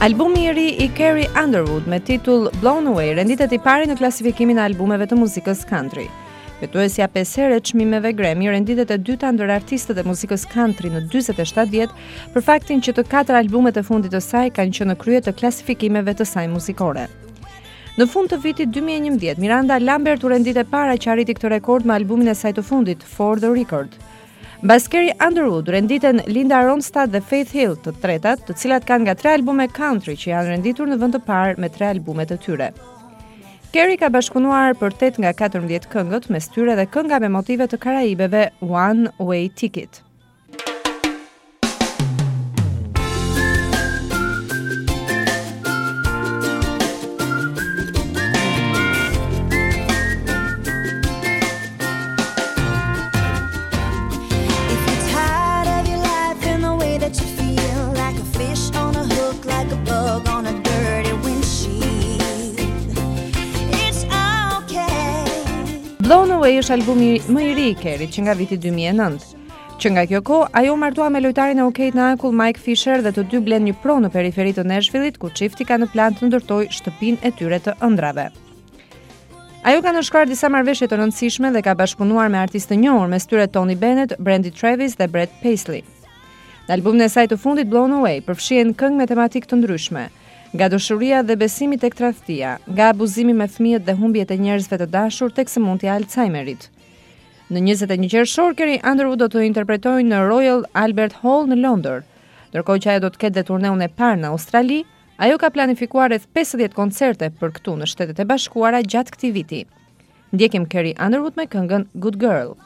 Albumi I ri I Carrie Underwood me titull Blown Away renditet I pari në klasifikimin e albumeve të muzikës country. Fituesja 5 herë e çmimeve Grammy renditet e dyta ndër artistët e muzikës country në 47 vjet për faktin që të 4 albumet e fundit të saj kanë qenë në krye të klasifikimeve të saj muzikore. Në fund të vitit 2011, Miranda Lambert u rendit e para që arriti këtë rekord me albumin e saj të fundit, For the Record. Mbas Carrie Underwood renditen Linda Ronstadt dhe Faith Hill, të tretat, të cilat kanë nga 3 albume country që janë renditur në vend të parë me 3 albumet e tyre. Carrie ka bashkëpunuar për 8 nga 14 këngët, mes tyre dhe kënga me motive të Karaibeve, One Way Ticket. Blown Away është albumi më I ri I Carrie që nga viti 2009. Që nga kjo kohë, ajo martua me lojtarin e hokejit në akull Mike Fisher dhe të dy blen një pro në periferi të Nashville-it, ku çifti ka në plan të ndërtojë shtëpinë e tyre të ëndrave. Ajo ka nënshkruar disa marrëveshje të rëndësishme dhe ka bashkëpunuar me artistë të njohur, mes tyre Tony Bennett, Brandy Travis dhe Brett Paisley. Në albumin e saj të fundit Blown Away përfshihen këngë me tematikë të ndryshme, nga dashuria dhe besimi tek tradhtia, nga abuzimi me fëmijët dhe humbjet e njerëzve të dashur tek sëmundja e Alzheimerit. Në 21 qershor, Carrie Underwood do të interpretojë në Royal Albert Hall në Londër. Ndërkohë që ajo do të ketë dhe turneun e parë në Australi, ajo ka planifikuar rreth 50 koncerte për këtu në Shtetet e Bashkuara gjatë këtij viti. Ndjekim Carrie Underwood me këngën Good Girl.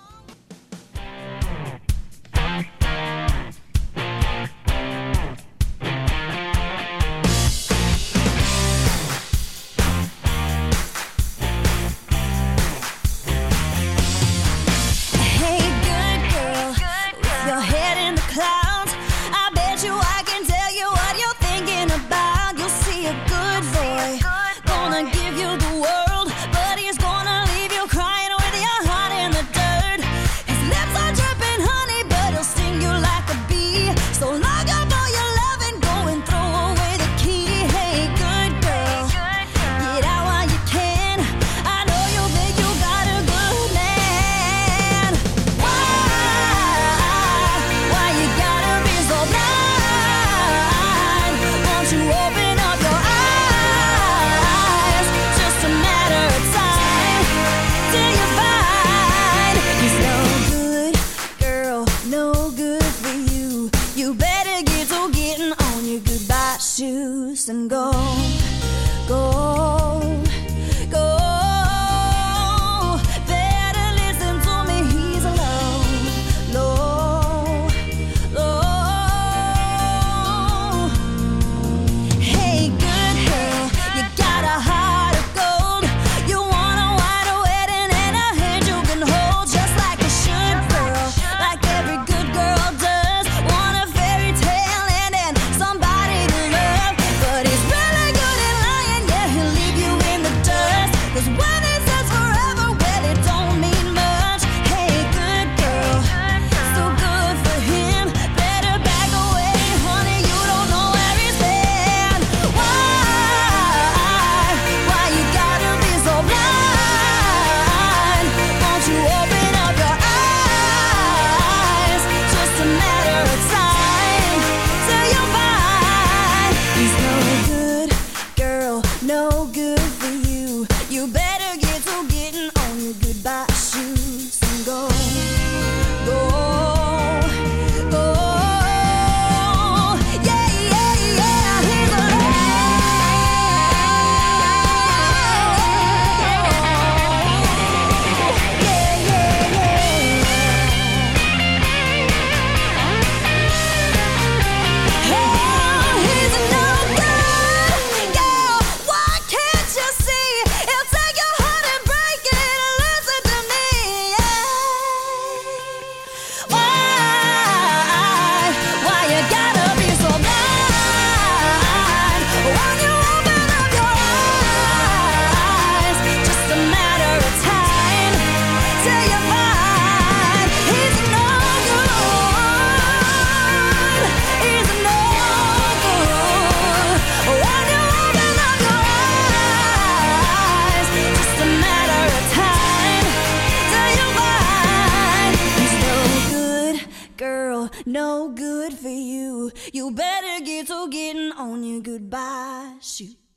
And go, go, go. Better listen to me, he's alone, low, low. Hey, good girl, you got a heart of gold. You want a white wedding and a hand you can hold, just like you should, girl, like every good girl does. Want a fairy tale and then somebody to love. But he's really no good for you. You better get to getting on your goodbye shoot.